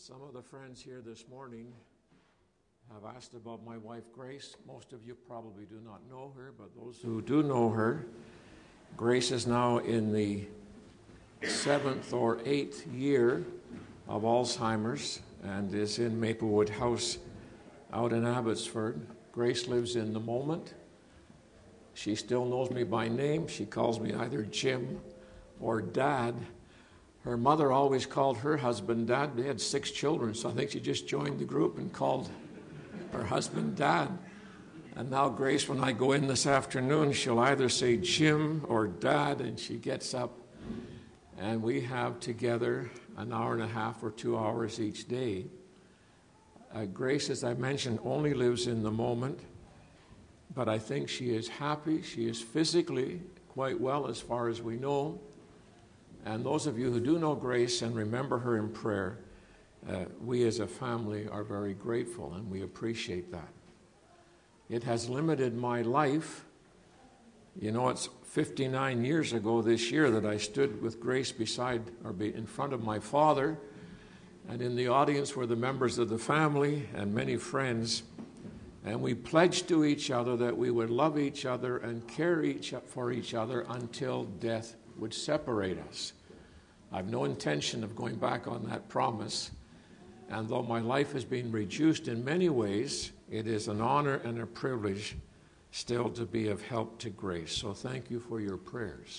Some of the friends here this morning have asked about my wife, Grace. Most of you probably do not know her, but those who do know her, Grace is now in the 7th or 8th year of Alzheimer's and is in Maplewood House out in Abbotsford. Grace lives in the moment. She still knows me by name. She calls me either Jim or Dad. Her mother always called her husband Dad. They had 6 children, so I think she just joined the group and called her husband Dad. And now Grace, when I go in this afternoon, she'll either say Jim or Dad, and she gets up, and we have together an hour and a half or 2 hours each day. Grace, as I mentioned, only lives in the moment, but I think she is happy. She is physically quite well as far as we know. And those of you who do know Grace and remember her in prayer, we as a family are very grateful, and we appreciate that. It has limited my life. You know, it's 59 years ago this year that I stood with Grace in front of my father, and in the audience were the members of the family and many friends, and we pledged to each other that we would love each other and care for each other until death would separate us. I have no intention of going back on that promise, and though my life has been reduced in many ways, it is an honor and a privilege still to be of help to Grace. So thank you for your prayers.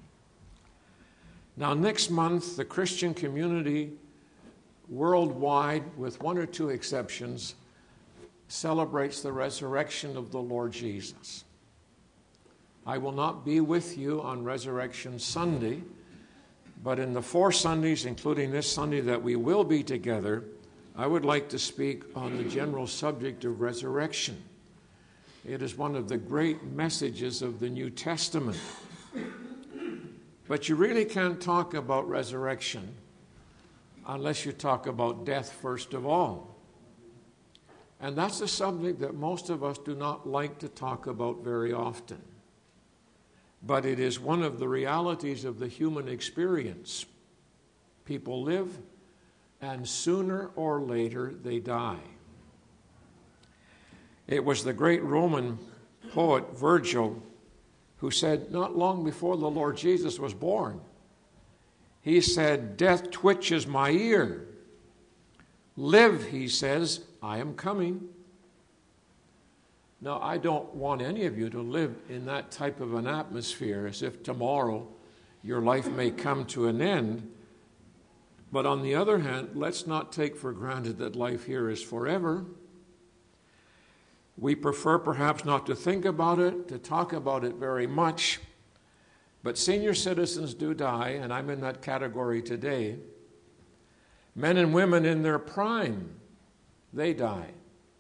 Now, next month, the Christian community worldwide, with 1 or 2 exceptions, celebrates the resurrection of the Lord Jesus. I will not be with you on Resurrection Sunday, but in the 4 Sundays, including this Sunday that we will be together, I would like to speak on the general subject of resurrection. It is one of the great messages of the New Testament. But you really can't talk about resurrection unless you talk about death first of all. And that's a subject that most of us do not like to talk about very often. But it is one of the realities of the human experience. People live, and sooner or later they die. It was the great Roman poet Virgil who said, not long before the Lord Jesus was born, he said, "Death twitches my ear. Live," he says, "I am coming." Now, I don't want any of you to live in that type of an atmosphere as if tomorrow your life may come to an end. But on the other hand, let's not take for granted that life here is forever. We prefer perhaps not to think about it, to talk about it very much. But senior citizens do die, and I'm in that category today. Men and women in their prime, they die.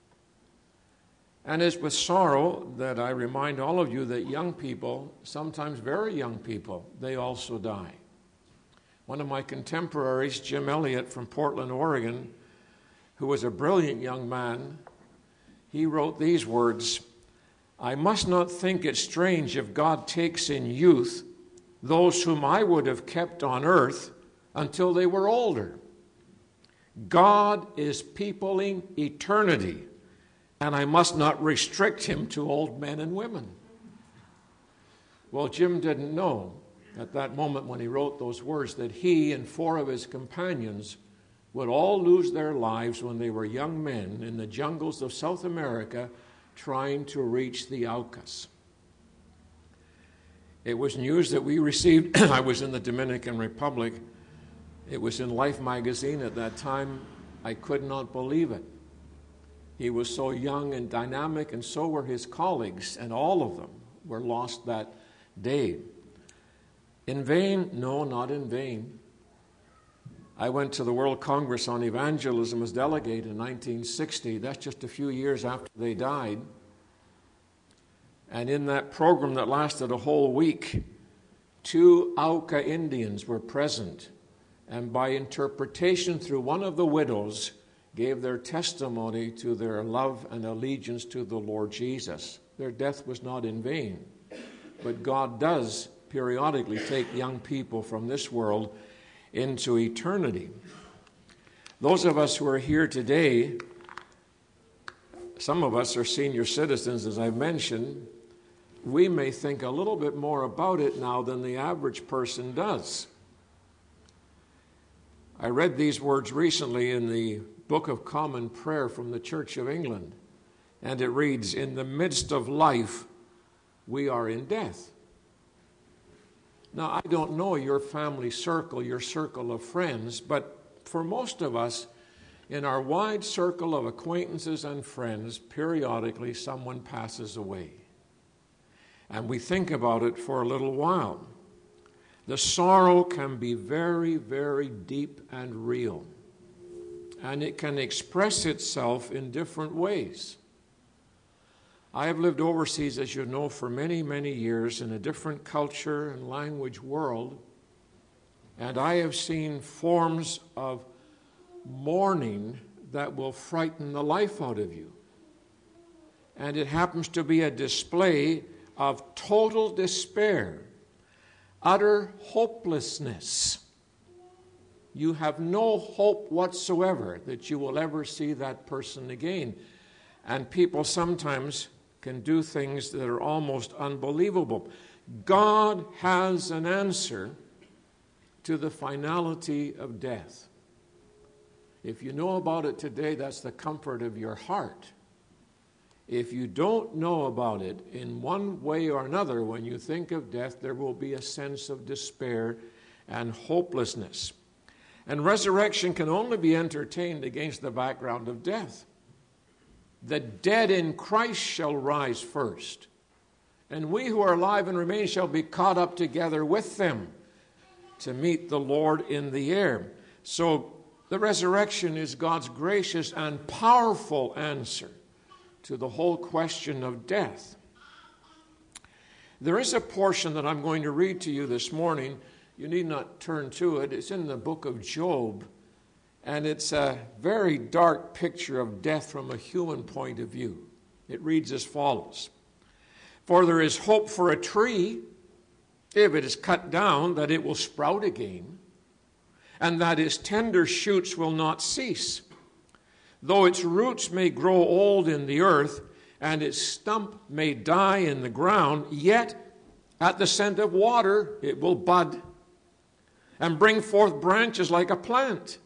And it's with sorrow that I remind all of you that young people, sometimes very young people, they also die. One of my contemporaries, Jim Elliott from Portland, Oregon, who was a brilliant young man, he wrote these words, "I must not think it strange if God takes in youth those whom I would have kept on earth until they were older. God is peopling eternity, and I must not restrict him to old men and women." Well, Jim didn't know at that moment when he wrote those words that he and 4 of his companions would all lose their lives when they were young men in the jungles of South America trying to reach the Aucas. It was news that we received. I was in the Dominican Republic. It was in Life magazine at that time. I could not believe it. He was so young and dynamic, and so were his colleagues, and all of them were lost that day. In vain? No, not in vain. I went to the World Congress on Evangelism as delegate in 1960. That's just a few years after they died. And in that program that lasted a whole week, 2 Auca Indians were present, and by interpretation through one of the widows, gave their testimony to their love and allegiance to the Lord Jesus. Their death was not in vain. But God does periodically take young people from this world into eternity. Those of us who are here today, some of us are senior citizens, as I mentioned. We may think a little bit more about it now than the average person does. I read these words recently in the Book of Common Prayer from the Church of England, and it reads, "In the midst of life, we are in death." Now, I don't know your family circle, your circle of friends, but for most of us, in our wide circle of acquaintances and friends, periodically someone passes away. And we think about it for a little while. The sorrow can be very, very deep and real. And it can express itself in different ways. I have lived overseas, as you know, for many, many years in a different culture and language world. And I have seen forms of mourning that will frighten the life out of you. And it happens to be a display of total despair, utter hopelessness. You have no hope whatsoever that you will ever see that person again. And people sometimes can do things that are almost unbelievable. God has an answer to the finality of death. If you know about it today, that's the comfort of your heart. If you don't know about it, in one way or another, when you think of death, there will be a sense of despair and hopelessness. And resurrection can only be entertained against the background of death. The dead in Christ shall rise first, and we who are alive and remain shall be caught up together with them to meet the Lord in the air. So the resurrection is God's gracious and powerful answer to the whole question of death. There is a portion that I'm going to read to you this morning. You need not turn to it. It's in the book of Job, and it's a very dark picture of death from a human point of view. It reads as follows: "For there is hope for a tree, if it is cut down, that it will sprout again, and that its tender shoots will not cease. Though its roots may grow old in the earth, and its stump may die in the ground, yet at the scent of water it will bud, and bring forth branches like a plant.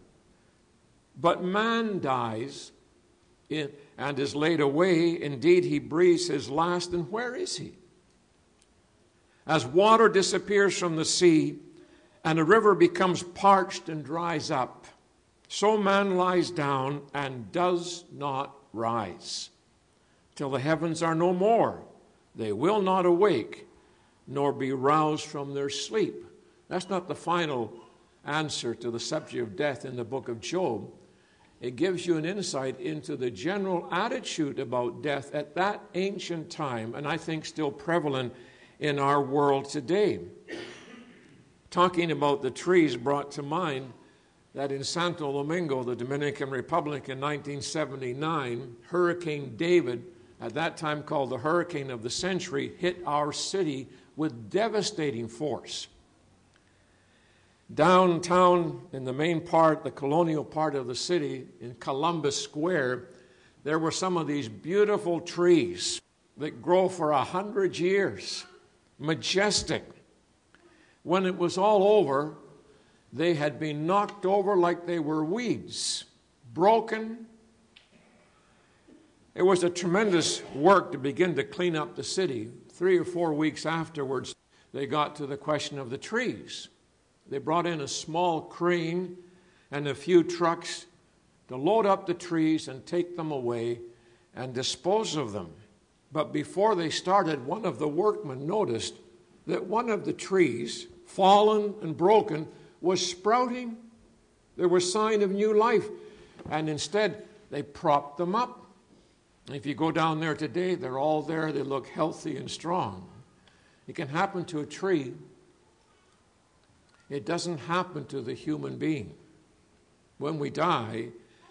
But man dies and is laid away. Indeed, he breathes his last, and where is he? As water disappears from the sea, and a river becomes parched and dries up, so man lies down and does not rise. Till the heavens are no more, they will not awake, nor be roused from their sleep." That's not the final answer to the subject of death in the book of Job. It gives you an insight into the general attitude about death at that ancient time, and I think still prevalent in our world today. Talking about the trees brought to mind that in Santo Domingo, the Dominican Republic, in 1979, Hurricane David, at that time called the Hurricane of the Century, hit our city with devastating force. Downtown, in the main part, the colonial part of the city, in Columbus Square, there were some of these beautiful trees that grow for 100 years, majestic. When it was all over, they had been knocked over like they were weeds, broken. It was a tremendous work to begin to clean up the city. 3 or 4 weeks afterwards, they got to the question of the trees. They brought in a small crane and a few trucks to load up the trees and take them away and dispose of them. But before they started, one of the workmen noticed that one of the trees, fallen and broken, was sprouting. There was sign of new life. And instead, they propped them up. If you go down there today, they're all there. They look healthy and strong. It can happen to a tree. It doesn't happen to the human being. When we die,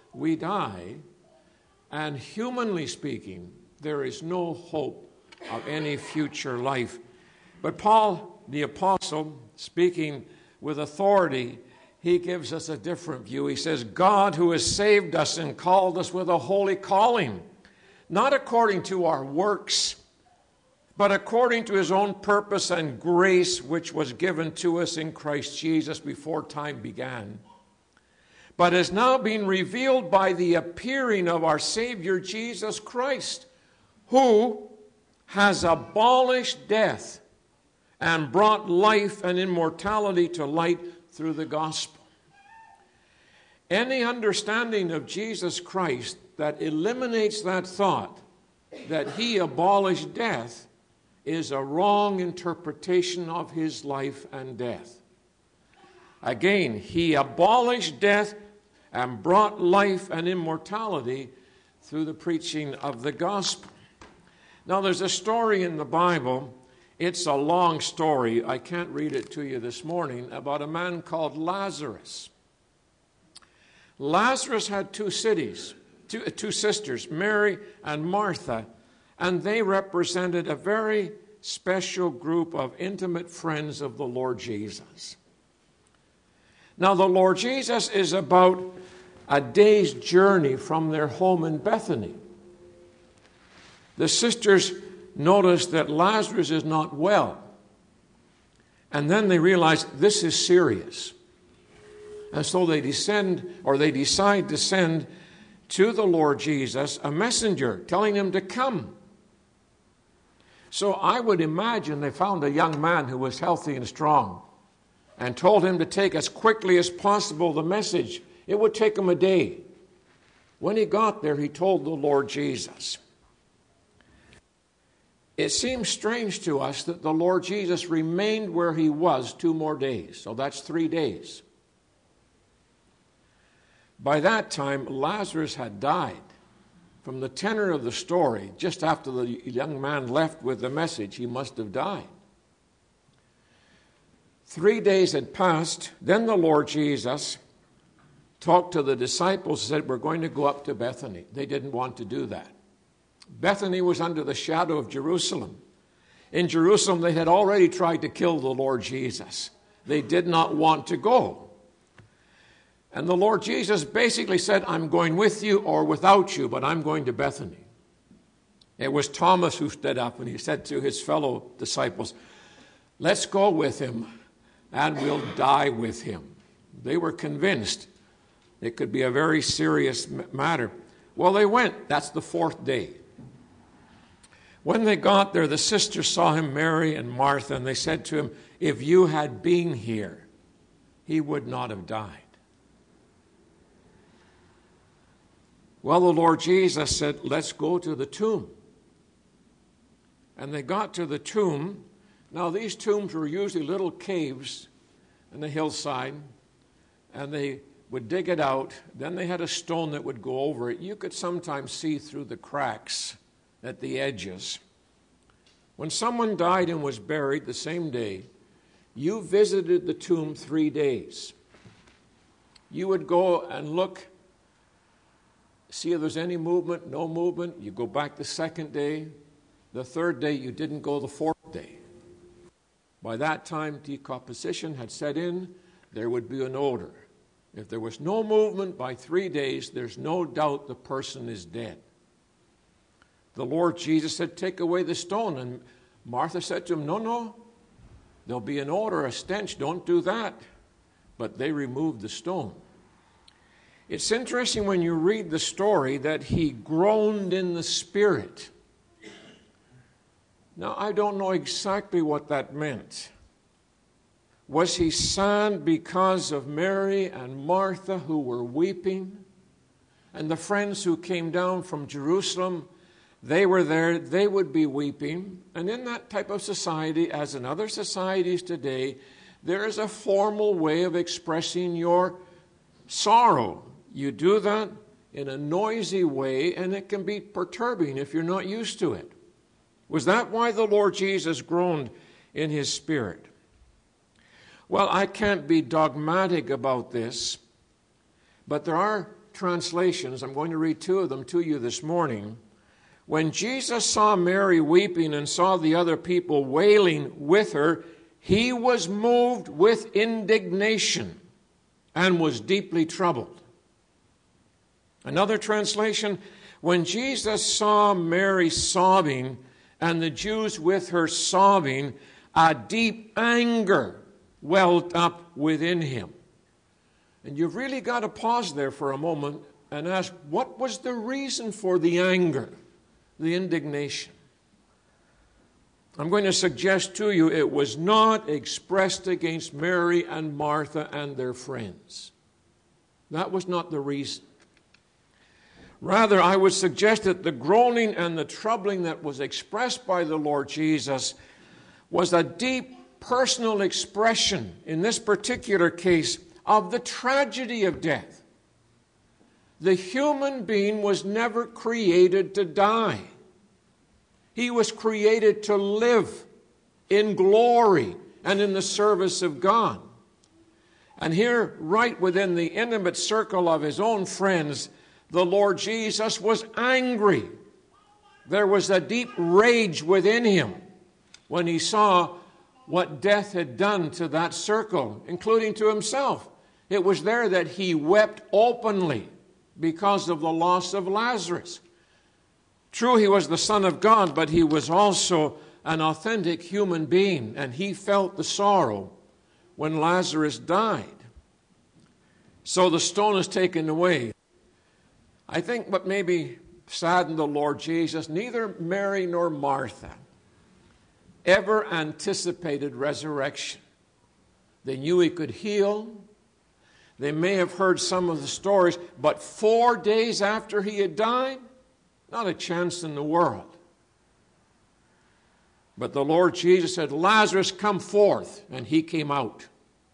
and humanly speaking, there is no hope of any future life. But Paul, the apostle, speaking with authority he gives us a different view. He says, God who has saved us and called us with a holy calling, not according to our works, but according to his own purpose and grace, which was given to us in Christ Jesus before time began, but is now being revealed by the appearing of our Savior Jesus Christ, who has abolished death and brought life and immortality to light through the gospel. Any understanding of Jesus Christ that eliminates that thought that he abolished death is a wrong interpretation of his life and death. Again, he abolished death and brought life and immortality through the preaching of the gospel. Now, there's a story in the Bible. It's a long story. I can't read it to you this morning, about a man called Lazarus. Lazarus had two sisters, Mary and Martha, and they represented a very special group of intimate friends of the Lord Jesus. Now, the Lord Jesus is about a day's journey from their home in Bethany. The sisters notice that Lazarus is not well, and then they realize this is serious. And so they decide to send to the Lord Jesus a messenger telling him to come. So I would imagine they found a young man who was healthy and strong and told him to take as quickly as possible the message. It would take him a day. When he got there, he told the Lord Jesus. It seems strange to us that the Lord Jesus remained where he was 2 more days. So that's 3 days. By that time, Lazarus had died. From the tenor of the story, just after the young man left with the message, he must have died. 3 days had passed. Then the Lord Jesus talked to the disciples and said, we're going to go up to Bethany. They didn't want to do that. Bethany was under the shadow of Jerusalem. In Jerusalem, they had already tried to kill the Lord Jesus. They did not want to go. And the Lord Jesus basically said, I'm going with you or without you, but I'm going to Bethany. It was Thomas who stood up and he said to his fellow disciples, let's go with him and we'll die with him. They were convinced it could be a very serious matter. Well, they went. That's the 4th day. When they got there, the sisters saw him, Mary and Martha, and they said to him, if you had been here, he would not have died. Well, the Lord Jesus said, let's go to the tomb. And they got to the tomb. Now, these tombs were usually little caves in the hillside, and they would dig it out. Then they had a stone that would go over it. You could sometimes see through the cracks at the edges. When someone died and was buried the same day, you visited the tomb 3 days. You would go and look, see if there's any movement, no movement. You go back the 2nd day. The 3rd day, you didn't go the 4th day. By that time, decomposition had set in. There would be an odor. If there was no movement by 3 days, there's no doubt the person is dead. The Lord Jesus said, take away the stone. And Martha said to him, no, there'll be an odor, a stench. Don't do that. But they removed the stone. It's interesting when you read the story that he groaned in the spirit. Now, I don't know exactly what that meant. Was he sad because of Mary and Martha who were weeping? And the friends who came down from Jerusalem, they were there, they would be weeping. And in that type of society, as in other societies today, there is a formal way of expressing your sorrow. You do that in a noisy way, and it can be perturbing if you're not used to it. Was that why the Lord Jesus groaned in his spirit? Well, I can't be dogmatic about this, but there are translations. I'm going to read 2 of them to you this morning. When Jesus saw Mary weeping and saw the other people wailing with her, he was moved with indignation and was deeply troubled. Another translation, when Jesus saw Mary sobbing and the Jews with her sobbing, a deep anger welled up within him. And you've really got to pause there for a moment and ask, what was the reason for the anger, the indignation? I'm going to suggest to you it was not expressed against Mary and Martha and their friends. That was not the reason. Rather, I would suggest that the groaning and the troubling that was expressed by the Lord Jesus was a deep personal expression, in this particular case, of the tragedy of death. The human being was never created to die. He was created to live in glory and in the service of God. And here, right within the intimate circle of his own friends, the Lord Jesus was angry. There was a deep rage within him when he saw what death had done to that circle, including to himself. It was there that he wept openly because of the loss of Lazarus. True, he was the Son of God, but he was also an authentic human being, and he felt the sorrow when Lazarus died. So the stone is taken away. I think what maybe saddened the Lord Jesus, neither Mary nor Martha ever anticipated resurrection. They knew he could heal. They may have heard some of the stories, but 4 days after he had died, not a chance in the world. But the Lord Jesus said, Lazarus, come forth, and he came out.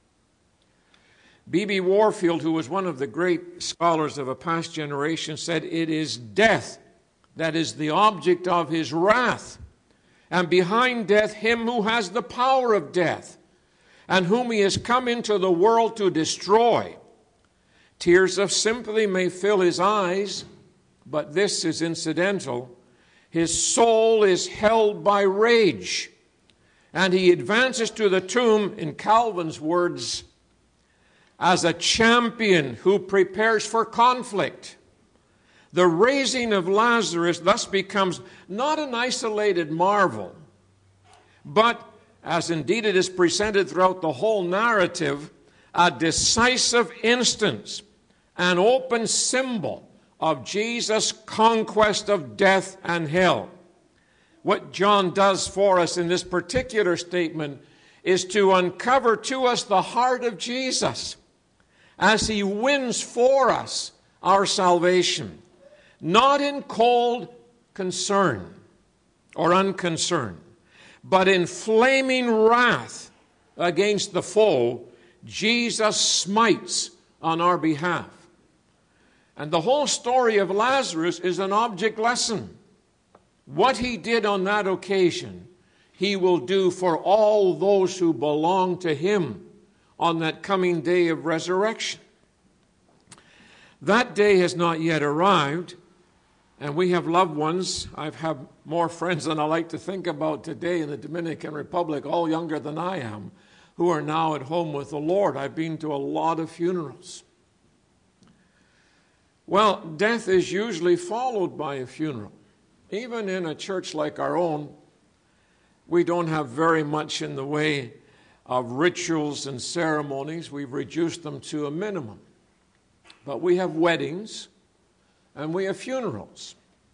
B.B. Warfield, who was one of the great scholars of a past generation, said, it is death that is the object of his wrath, and behind death him who has the power of death, and whom he has come into the world to destroy. Tears of sympathy may fill his eyes, but this is incidental. His soul is held by rage, and he advances to the tomb, in Calvin's words, as a champion who prepares for conflict. The raising of Lazarus thus becomes not an isolated marvel, but, as indeed it is presented throughout the whole narrative, a decisive instance, an open symbol of Jesus' conquest of death and hell. What John does for us in this particular statement is to uncover to us the heart of Jesus as he wins for us our salvation, not in cold concern or unconcern, but in flaming wrath against the foe. Jesus smites on our behalf. And the whole story of Lazarus is an object lesson. What he did on that occasion, he will do for all those who belong to him on that coming day of resurrection. That day has not yet arrived, and we have loved ones. I've had more friends than I like to think about today in the Dominican Republic, all younger than I am, who are now at home with the Lord. I've been to a lot of funerals. Well, death is usually followed by a funeral. Even in a church like our own, we don't have very much in the way of rituals and ceremonies. We've reduced them to a minimum. But we have weddings and we have funerals.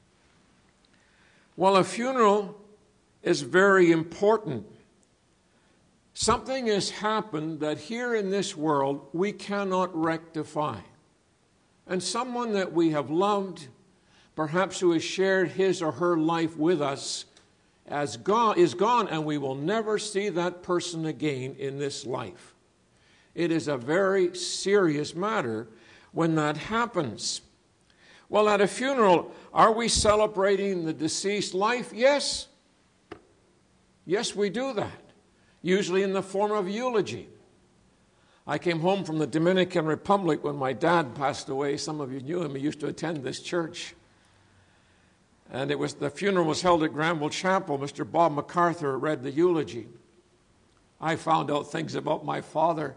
Well, a funeral is very important. Something has happened that here in this world we cannot rectify. And someone that we have loved, perhaps who has shared his or her life with us, is gone, and we will never see that person again in this life. It is a very serious matter when that happens. Well, at a funeral, are we celebrating the deceased life? Yes. Yes, we do that, usually in the form of eulogy. I came home from the Dominican Republic when my dad passed away. Some of you knew him. He used to attend this church. And the funeral was held at Granville Chapel. Mr. Bob MacArthur read the eulogy. I found out things about my father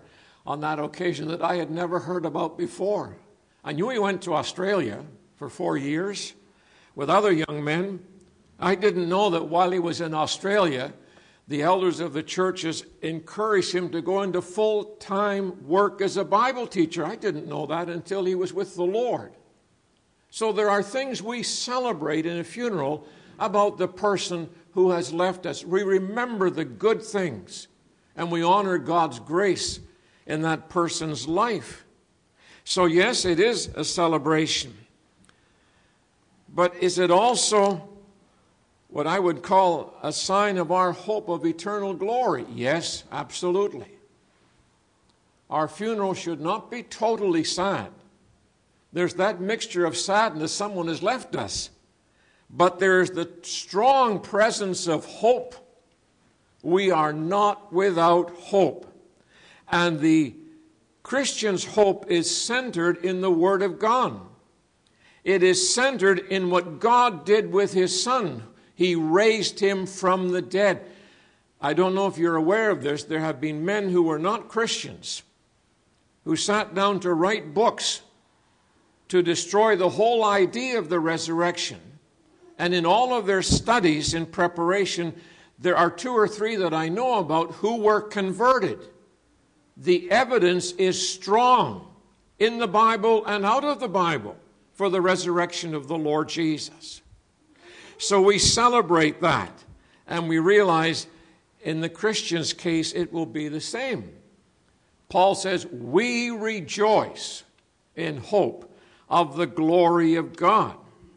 on that occasion that I had never heard about before. I knew he went to Australia for 4 years with other young men. I didn't know that while he was in Australia, the elders of the churches encouraged him to go into full-time work as a Bible teacher. I didn't know that until he was with the Lord. So there are things we celebrate in a funeral about the person who has left us. We remember the good things, and we honor God's grace in that person's life. So yes, it is a celebration. But is it also what I would call a sign of our hope of eternal glory? Yes, absolutely. Our funeral should not be totally sad. There's that mixture of sadness, someone has left us. But there's the strong presence of hope. We are not without hope. And the Christian's hope is centered in the Word of God. It is centered in what God did with His Son. He raised Him from the dead. I don't know if you're aware of this. There have been men who were not Christians who sat down to write books to destroy the whole idea of the resurrection. And in all of their studies in preparation, there are 2 or 3 that I know about who were converted. The evidence is strong in the Bible and out of the Bible for the resurrection of the Lord Jesus. So we celebrate that, and we realize in the Christian's case it will be the same. Paul says, we rejoice in hope of the glory of God.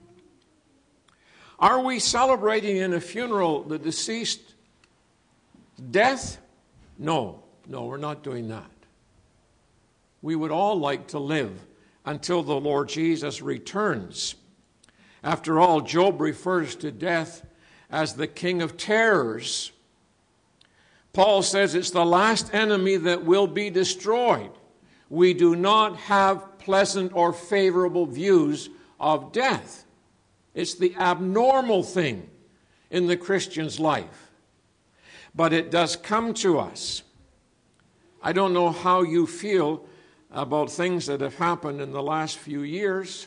Are we celebrating in a funeral the deceased death? No, we're not doing that. We would all like to live until the Lord Jesus returns. After all, Job refers to death as the king of terrors. Paul says it's the last enemy that will be destroyed. We do not have pleasant or favorable views of death. It's the abnormal thing in the Christian's life. But it does come to us. I don't know how you feel about things that have happened in the last few years.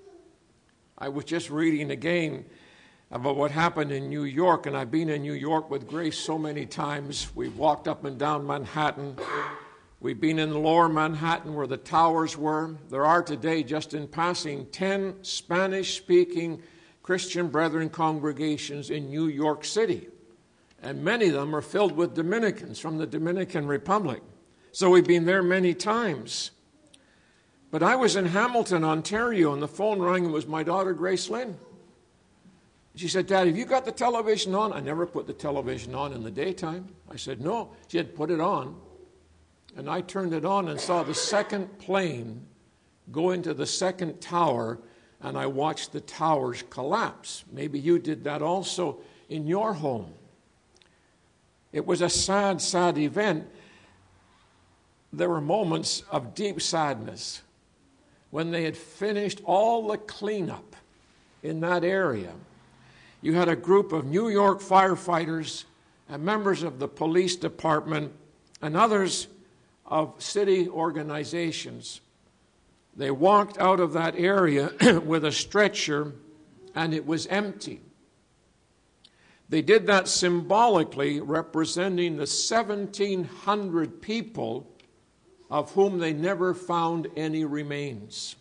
I was just reading again about what happened in New York, and I've been in New York with Grace so many times. We've walked up and down Manhattan. We've been in lower Manhattan where the towers were. There are today, just in passing, 10 Spanish-speaking Christian Brethren congregations in New York City. And many of them are filled with Dominicans from the Dominican Republic. So we've been there many times. But I was in Hamilton, Ontario, and the phone rang. It was my daughter, Grace Lynn. She said, Dad, have you got the television on? I never put the television on in the daytime. I said, no. She had put it on. And I turned it on and saw the second plane go into the second tower, and I watched the towers collapse. Maybe you did that also in your home. It was a sad, sad event. There were moments of deep sadness when they had finished all the cleanup in that area. You had a group of New York firefighters and members of the police department and others of city organizations. They walked out of that area with a stretcher, and it was empty. They did that symbolically, representing the 1,700 people of whom they never found any remains.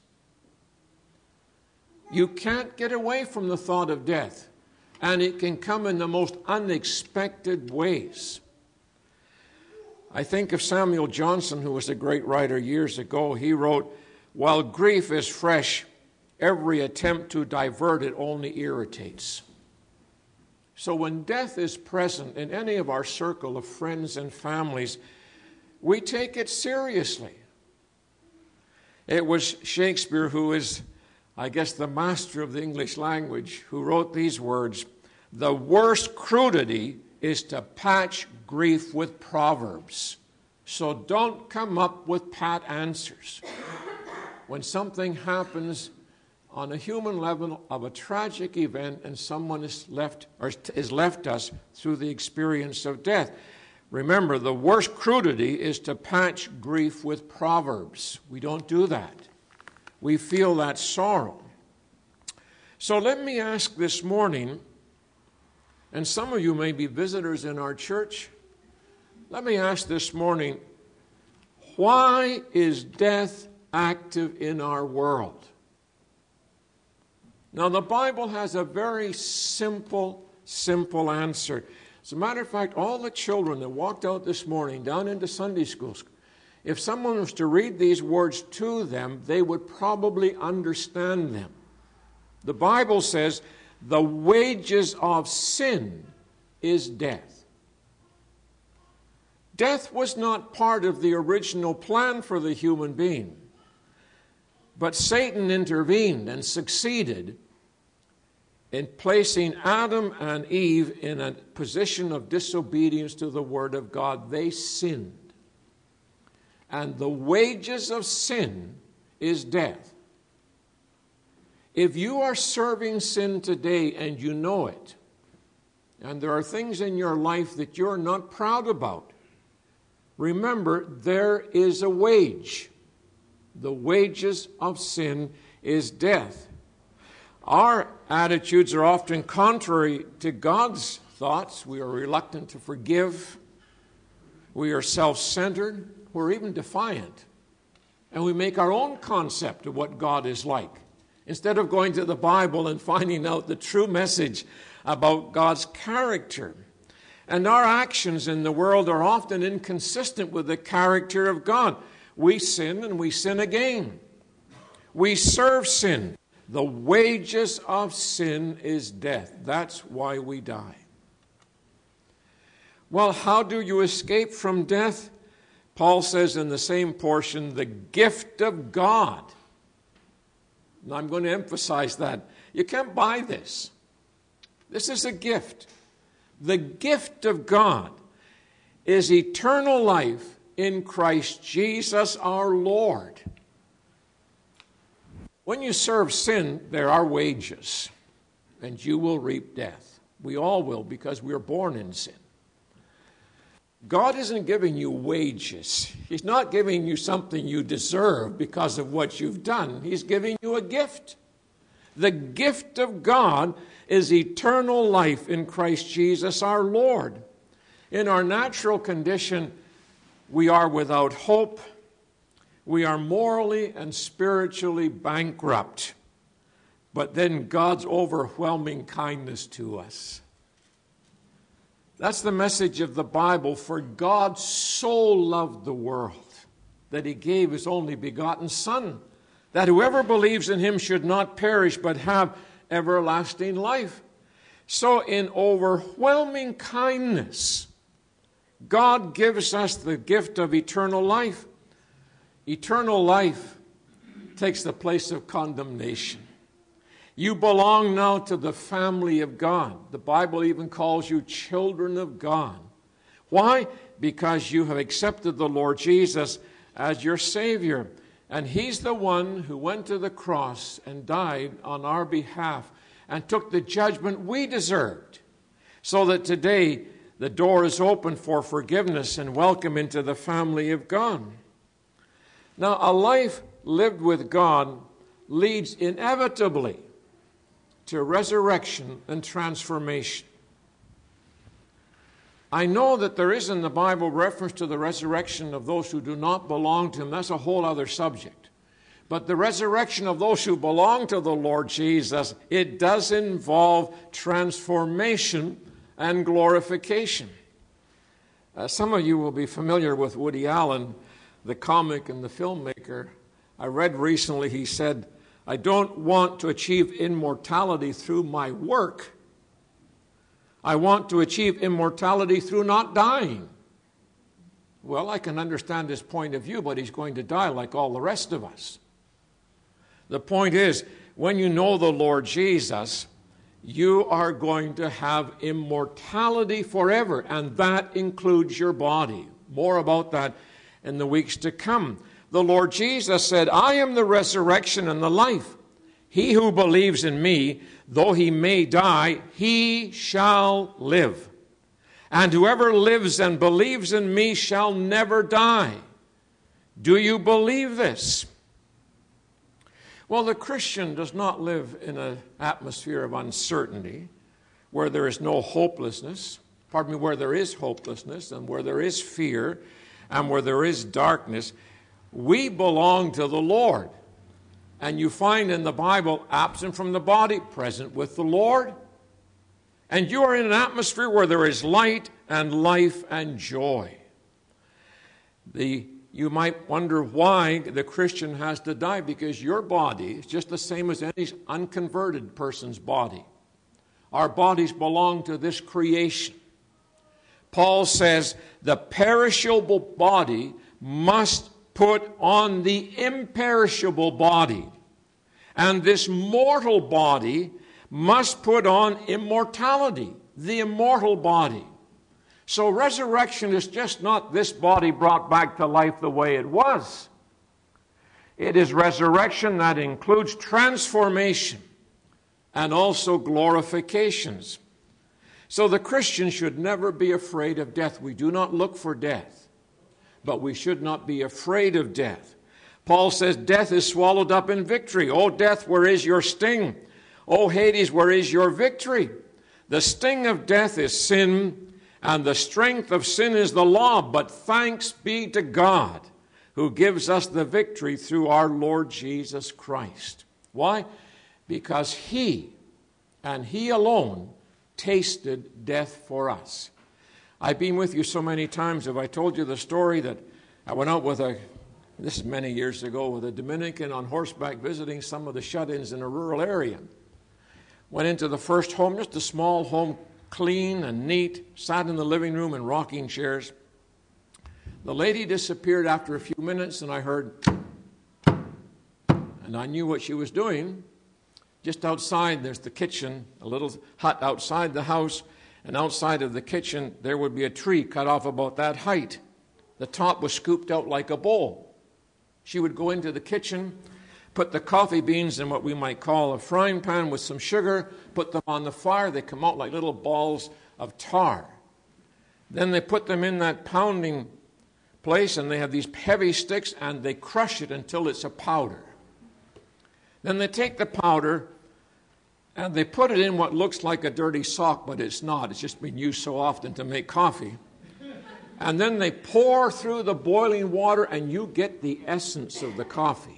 You can't get away from the thought of death, and it can come in the most unexpected ways. I think of Samuel Johnson, who was a great writer years ago. He wrote, "While grief is fresh, every attempt to divert it only irritates." So when death is present in any of our circle of friends and families, we take it seriously. It was Shakespeare, who is, I guess, the master of the English language, who wrote these words: "The worst crudity is to patch grief with proverbs. So don't come up with pat answers. When something happens on a human level of a tragic event and someone is left us through the experience of death, Remember, the worst crudity is to patch grief with proverbs. We don't do that. We feel that sorrow. So let me ask this morning, and some of you may be visitors in our church, let me ask this morning, why is death active in our world? Now, the Bible has a very simple answer. As a matter of fact, all the children that walked out this morning down into Sunday school, if someone was to read these words to them, they would probably understand them. The Bible says, the wages of sin is death. Death was not part of the original plan for the human being, but Satan intervened and succeeded in placing Adam and Eve in a position of disobedience to the Word of God. They sinned. And the wages of sin is death. If you are serving sin today and you know it, and there are things in your life that you're not proud about, remember, there is a wage. The wages of sin is death. Our attitudes are often contrary to God's thoughts. We are reluctant to forgive. We are self-centered. We're even defiant. And we make our own concept of what God is like, instead of going to the Bible and finding out the true message about God's character. And our actions in the world are often inconsistent with the character of God. We sin and we sin again. We serve sin. The wages of sin is death. That's why we die. Well, how do you escape from death? Paul says in the same portion, the gift of God. And I'm going to emphasize that. You can't buy this. This is a gift. The gift of God is eternal life in Christ Jesus our Lord. When you serve sin, there are wages, and you will reap death. We all will, because we are born in sin. God isn't giving you wages. He's not giving you something you deserve because of what you've done. He's giving you a gift. The gift of God is eternal life in Christ Jesus our Lord. In our natural condition, we are without hope. We are morally and spiritually bankrupt. But then God's overwhelming kindness to us. That's the message of the Bible. For God so loved the world that he gave his only begotten Son, that whoever believes in him should not perish but have everlasting life. So in overwhelming kindness, God gives us the gift of eternal life. Eternal life takes the place of condemnation. You belong now to the family of God. The Bible even calls you children of God. Why? Because you have accepted the Lord Jesus as your Savior. And he's the one who went to the cross and died on our behalf and took the judgment we deserved. So that today the door is open for forgiveness and welcome into the family of God. Now, a life lived with God leads inevitably to resurrection and transformation. I know that there is in the Bible reference to the resurrection of those who do not belong to him. That's a whole other subject. But the resurrection of those who belong to the Lord Jesus, it does involve transformation and glorification. Some of you will be familiar with Woody Allen, the comic and the filmmaker. I read recently he said, I don't want to achieve immortality through my work. I want to achieve immortality through not dying. Well, I can understand his point of view, but he's going to die like all the rest of us. The point is, when you know the Lord Jesus, you are going to have immortality forever, and that includes your body. More about that in the weeks to come. The Lord Jesus said, I am the resurrection and the life. He who believes in me, though he may die, he shall live. And whoever lives and believes in me shall never die. Do you believe this? Well, the Christian does not live in an atmosphere of uncertainty where there is no hopelessness, where there is hopelessness and where there is fear and where there is darkness. We belong to the Lord. And you find in the Bible, absent from the body, present with the Lord. And you are in an atmosphere where there is light and life and joy. You might wonder why the Christian has to die, because your body is just the same as any unconverted person's body. Our bodies belong to this creation. Paul says the perishable body must put on the imperishable body, and this mortal body must put on immortality, the immortal body. So resurrection is just not this body brought back to life the way it was. It is resurrection that includes transformation and also glorifications. So the Christian should never be afraid of death. We do not look for death, but we should not be afraid of death. Paul says death is swallowed up in victory. O death, where is your sting? O Hades, where is your victory? The sting of death is sin, and the strength of sin is the law, but thanks be to God who gives us the victory through our Lord Jesus Christ. Why? Because He, and He alone, tasted death for us. I've been with you so many times. Have I told you the story that I went out with this is many years ago, with a Dominican on horseback visiting some of the shut-ins in a rural area. Went into the first home, just a small home, clean and neat, sat in the living room in rocking chairs. The lady disappeared after a few minutes, and I heard, and I knew what she was doing. Just outside, there's the kitchen, a little hut outside the house, and outside of the kitchen, there would be a tree cut off about that height. The top was scooped out like a bowl. She would go into the kitchen, put the coffee beans in what we might call a frying pan with some sugar, put them on the fire. They come out like little balls of tar. Then they put them in that pounding place, and they have these heavy sticks, and they crush it until it's a powder. Then they take the powder, and they put it in what looks like a dirty sock, but it's not. It's just been used so often to make coffee. And then they pour through the boiling water, and you get the essence of the coffee.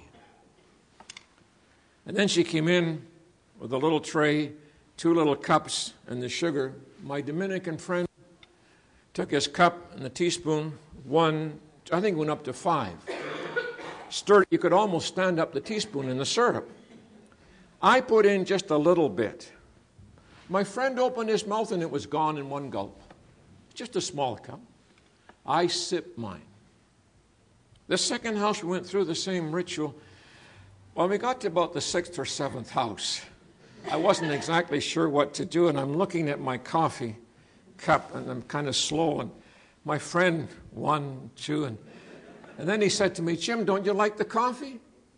And then she came in with a little tray, 2 little cups, and the sugar. My Dominican friend took his cup and the teaspoon, I think went up to 5. Stirred it. You could almost stand up the teaspoon in the syrup. I put in just a little bit. My friend opened his mouth and it was gone in one gulp. Just a small cup. I sipped mine. The second house, we went through the same ritual. When we got to about the 6th or 7th house, I wasn't exactly sure what to do, and I'm looking at my coffee cup, and I'm kind of slow, and my friend, 1, 2, and then he said to me, Jim, don't you like the coffee?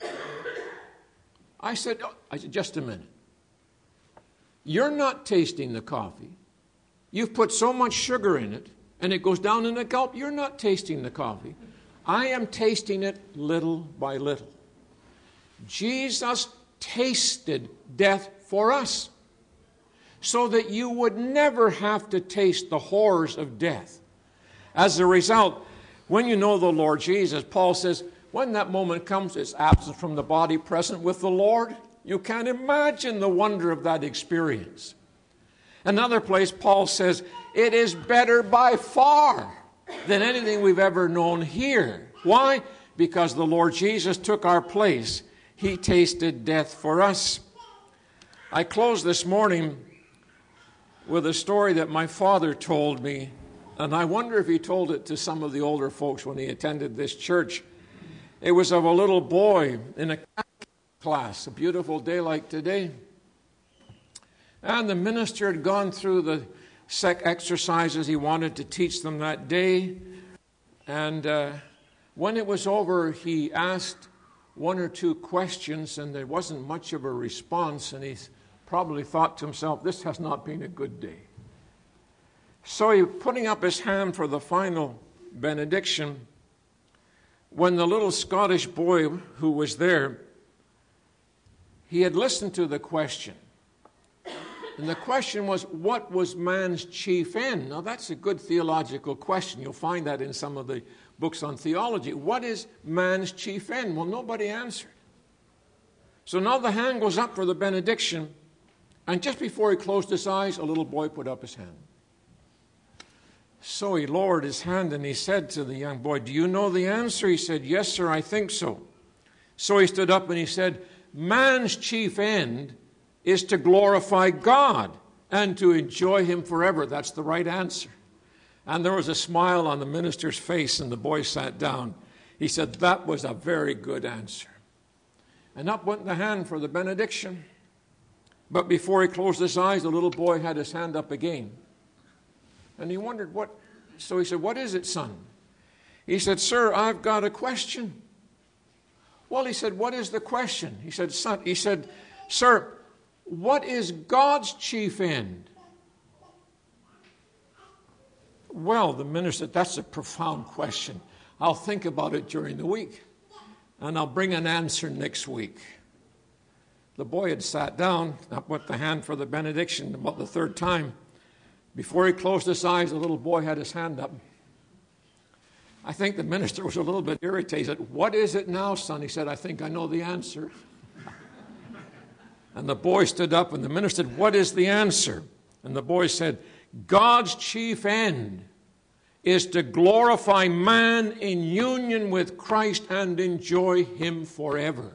I said, just a minute. You're not tasting the coffee. You've put so much sugar in it, and it goes down in a gulp. You're not tasting the coffee. I am tasting it little by little. Jesus tasted death for us so that you would never have to taste the horrors of death. As a result, when you know the Lord Jesus, Paul says, when that moment comes, it's absent from the body, present with the Lord. You can't imagine the wonder of that experience. Another place, Paul says, it is better by far than anything we've ever known here. Why? Because the Lord Jesus took our place. He tasted death for us. I close this morning with a story that my father told me, and I wonder if he told it to some of the older folks when he attended this church. It was of a little boy in a class, a beautiful day like today. And the minister had gone through the exercises he wanted to teach them that day. And when it was over, he asked 1 or 2 questions, and there wasn't much of a response, and he probably thought to himself, this has not been a good day. So he putting up his hand for the final benediction, when the little Scottish boy who was there, he had listened to the question. And the question was, what was man's chief end? Now that's a good theological question. You'll find that in some of the books on theology. What is man's chief end? Well, nobody answered. So now the hand goes up for the benediction, and just before he closed his eyes, a little boy put up his hand. So he lowered his hand and he said to the young boy, "Do you know the answer?" He said, "Yes, sir, I think so." So he stood up and he said, "Man's chief end is to glorify God and to enjoy him forever." That's the right answer. And there was a smile on the minister's face, and the boy sat down. He said, "That was a very good answer." And up went the hand for the benediction. But before he closed his eyes, the little boy had his hand up again. And he wondered what. So he said, "What is it, son?" He said, "Sir, I've got a question." Well, he said, "What is the question?" He said, "Son," he said, "Sir, what is God's chief end?" Well, the minister said, "That's a profound question. I'll think about it during the week, and I'll bring an answer next week." The boy had sat down, up with the hand for the benediction about the third time. Before he closed his eyes, the little boy had his hand up. I think the minister was a little bit irritated. "What is it now, son?" He said, "I think I know the answer." And the boy stood up, and the minister said, "What is the answer?" And the boy said, "God's chief end is to glorify man in union with Christ and enjoy him forever."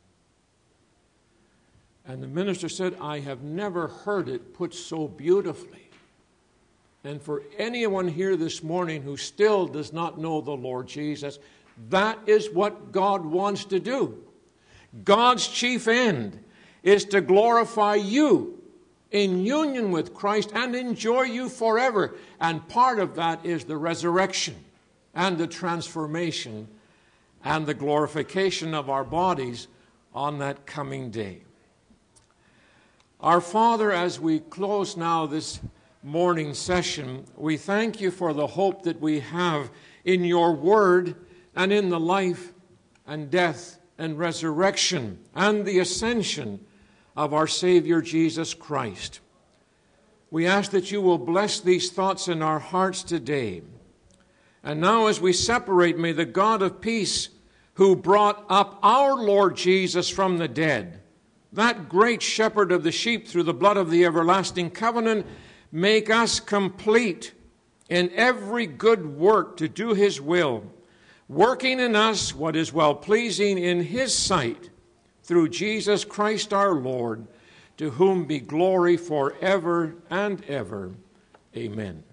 And the minister said, "I have never heard it put so beautifully." And for anyone here this morning who still does not know the Lord Jesus, that is what God wants to do. God's chief end is to glorify you in union with Christ and enjoy you forever. And part of that is the resurrection and the transformation and the glorification of our bodies on that coming day. Our Father, as we close now this morning session, we thank you for the hope that we have in your word and in the life and death and resurrection and the ascension of our Savior Jesus Christ. We ask that you will bless these thoughts in our hearts today. And now as we separate, may the God of peace, who brought up our Lord Jesus from the dead, that great shepherd of the sheep through the blood of the everlasting covenant, make us complete in every good work to do his will, working in us what is well-pleasing in his sight, through Jesus Christ our Lord, to whom be glory forever and ever. Amen.